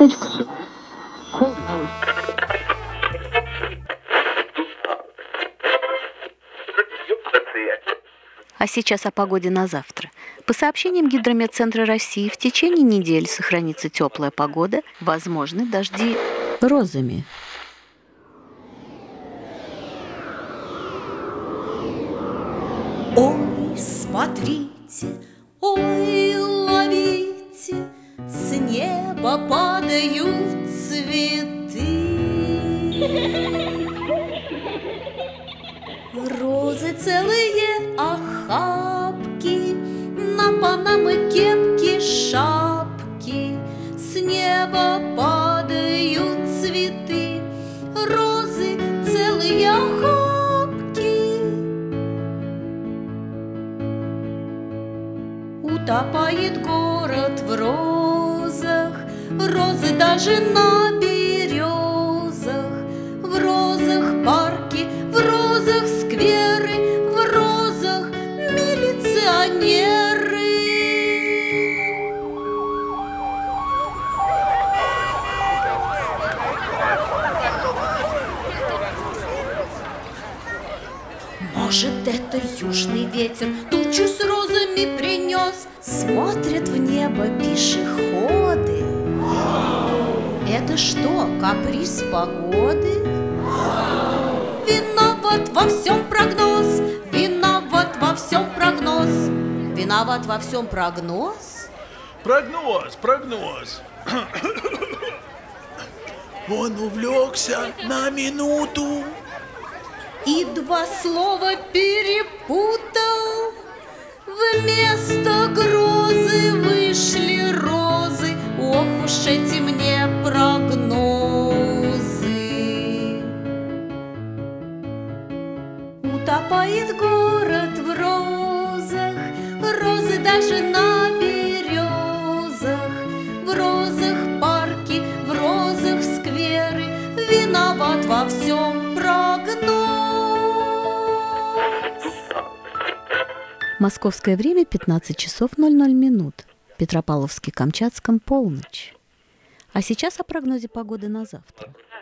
А сейчас о погоде на завтра. По сообщениям Гидрометцентра России, в течение недели сохранится теплая погода, возможны дожди грозами. Ой, смотрите, ой, ловите, с неба падают цветы. Розы целые охапки, на панамы кепки шапки, с неба падают цветы. Розы целые охапки. Утопает город в розах, розы даже на березах, в розах парки, в розах скверы, в розах милиционеры. Может, это южный ветер тучу с розами принес? Смотрят в небо пешеходы. Это что, каприз погоды? Виноват во всем прогноз, виноват во всем прогноз, виноват во всем прогноз. Прогноз. Он увлекся на минуту И два слова перепутал. Вместо грозы вышли розы. Ох уж эти мне прогнозы. Утопает город в розах, розы даже на березах, в розах парки, в розах скверы, виноват во всем прогноз. Московское время 15 часов 00 минут. Петропавловске-Камчатском полночь. А сейчас о прогнозе погоды на завтра.